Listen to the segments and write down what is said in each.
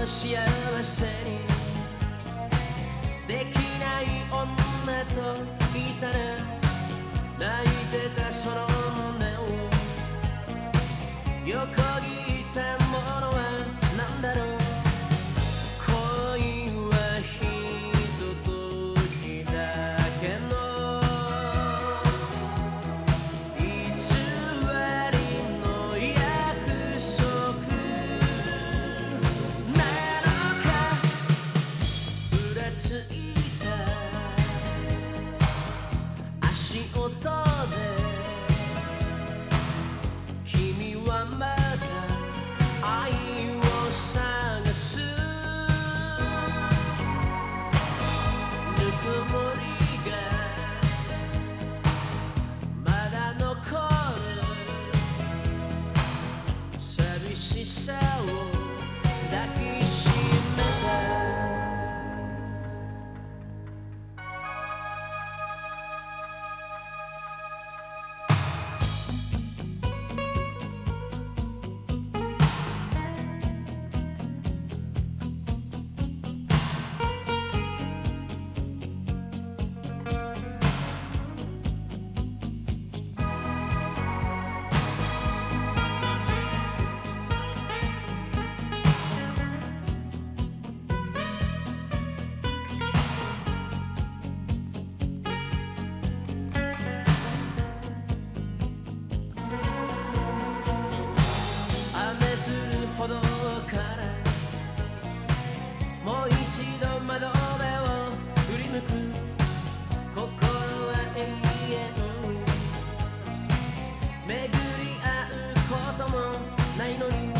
幸せにできない女といたら泣いてたその胸を横切ったものは何だろう。恋はひとときだけの偽りの約束なのか。ふらついた足音で君はまだ愛を探す。ぬくもりがまだ残る寂しさを抱きしめた。ほどからもう一度窓辺を振り向く。心は永遠に巡り合うこともないのに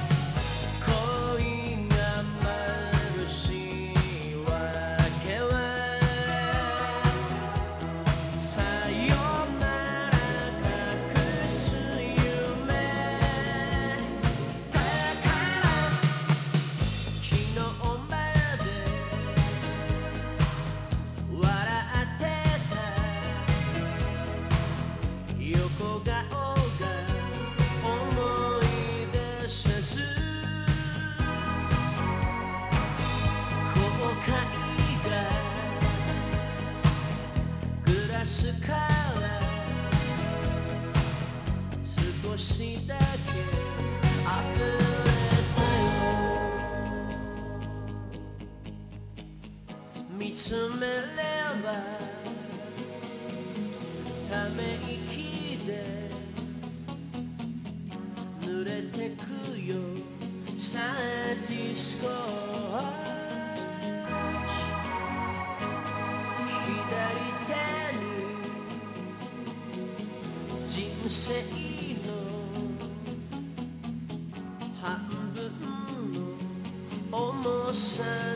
恋が眩しいわけはさよなら隠す夢横顔が思い出せず後悔がグラスから少しだけ溢れたよ。見つめればため息で濡れてくよサンティスコーチ。左手に人生の半分の重さ